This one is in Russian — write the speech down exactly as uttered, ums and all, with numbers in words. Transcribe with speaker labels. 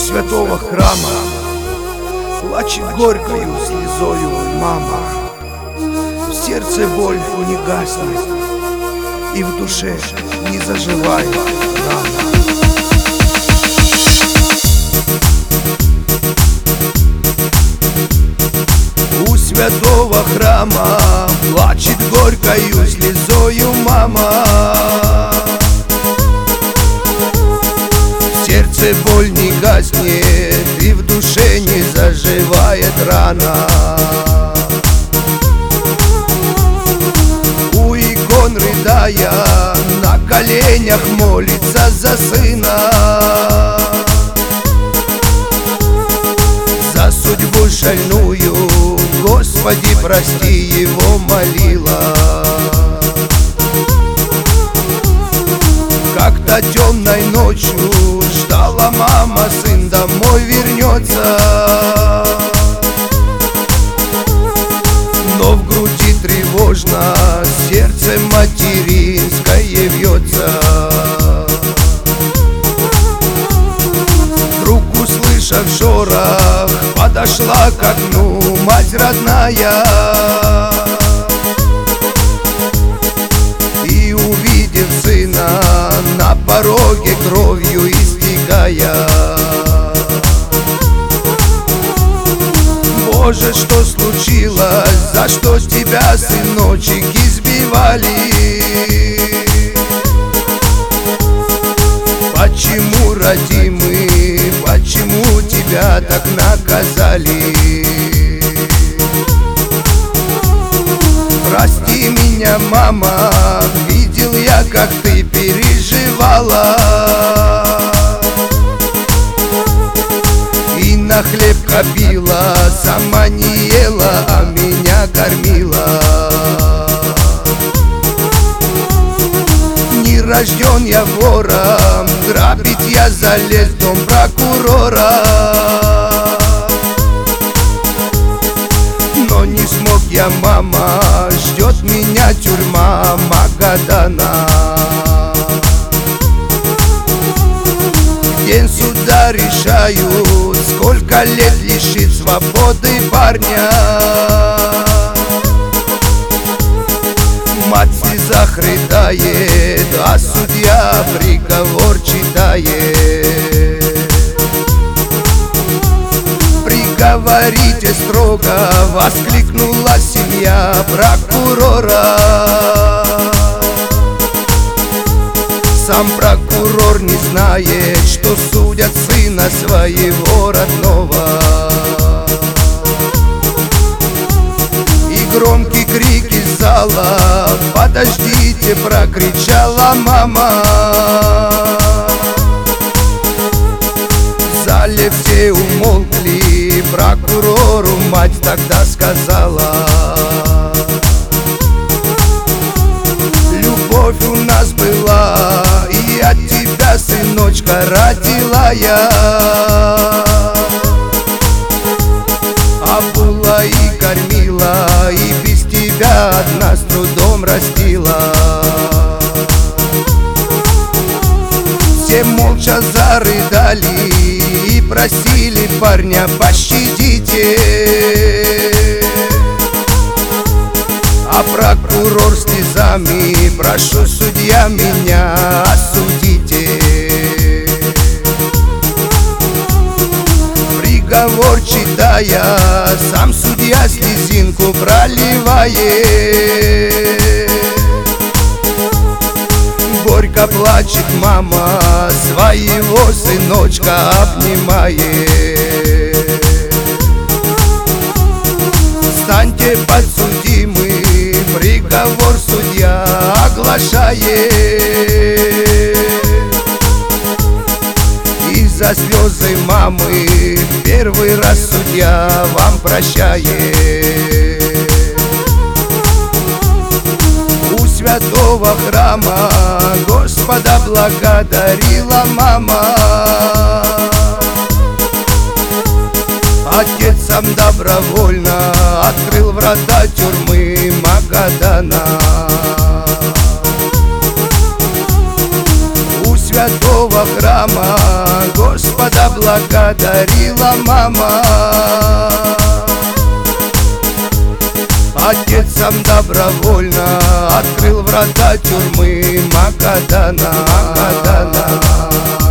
Speaker 1: святого храма плачет горькою слезою мама. В сердце боль не гаснет, и в душе не заживает рана. У святого храма плачет горькою слезою мама. В сердце боль не гаснет, и в душе не заживает рана. У икон рыдая, на коленях молится за сына. За судьбу шальную, Господи, прости, его молила. Как-то темной ночью ждала мама, сын домой вернется. Но в груди тревожно, сердце материнское вьется. Вдруг, услышав шорох, подошла к окну мать родная. И, увидев сына, на пороге кровью истекая: Боже, что случилось? За что тебя, сыночек, избивали? Почему, родимый, почему тебя так наказали? Прости меня, мама, видел я, как ты переживала. И на хлеб копила, сама не ела, а меня кормила. Не рожден я вором, грабить я залез в дом прокурора. Но не смог я, мама, ждет меня тюрьма Магадана. День суда решают, сколько лет лишит свободы парня. Мать в слезах рыдает, а судья приговор читает. Приговорите строго, воскликнула семья прокурора. Сам прокурор не знает, что судят сына своего родного. И громкий крик из зала: подождите, прокричала мама. В зале все умолкли, прокурору мать тогда сказала: любовь у нас была, и от тебя, сыночка, родила я. Обула и кормила, и без тебя одна с трудом растила. Все молча зарыдали и просили парня: пощадите. А прокурор слезами: прошу, судья, меня осудите. Приговор читая, сам судья слезинку проливает. Горько плачет мама, своего сыночка обнимает. Встаньте, подсудимый, приговор судья оглашает. И за слезы мамы первый раз судья вам прощает. У святого храма Господа благодарила мама. Отец сам добровольно открыл врата тюрьмы Магадана. У святого храма Господа блага подарила мама. Отец сам добровольно открыл врата тюрьмы Магадана, Магадана.